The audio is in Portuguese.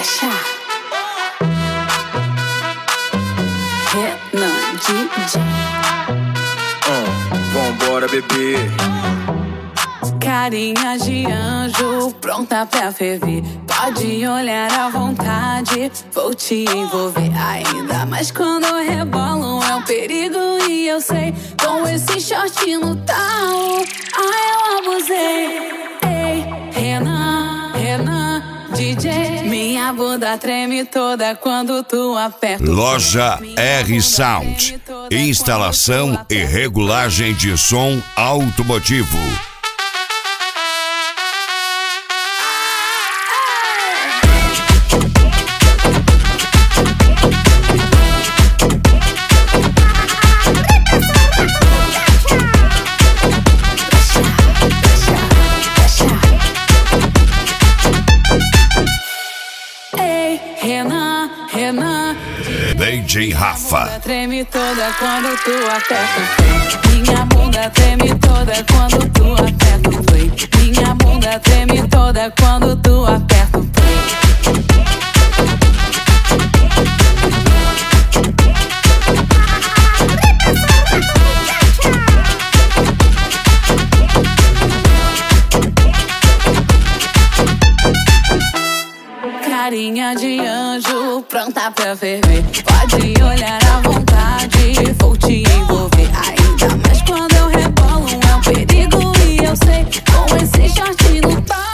Chá. Renan DJ. Vambora, bebê. Carinha de anjo, pronta pra ferver. Pode olhar à vontade, vou te envolver. Ainda mais quando rebolam, é um perigo e eu sei. Com esse short no tal, eu abusei. Ei, Renan DJ. Minha bunda treme toda quando tu aperta. Loja R Sound. Instalação e regulagem de som automotivo. Renan DJ Rafa. Treme toda quando tu aperta o play. Minha bunda treme toda quando tu aperta o play. Minha bunda treme toda quando tu aperta o play. Carinha de anjo, pronta pra ferver. Pode olhar à vontade, vou te envolver. Ainda mais quando eu rebolo, é um perigo e eu sei. Com esse short no pau.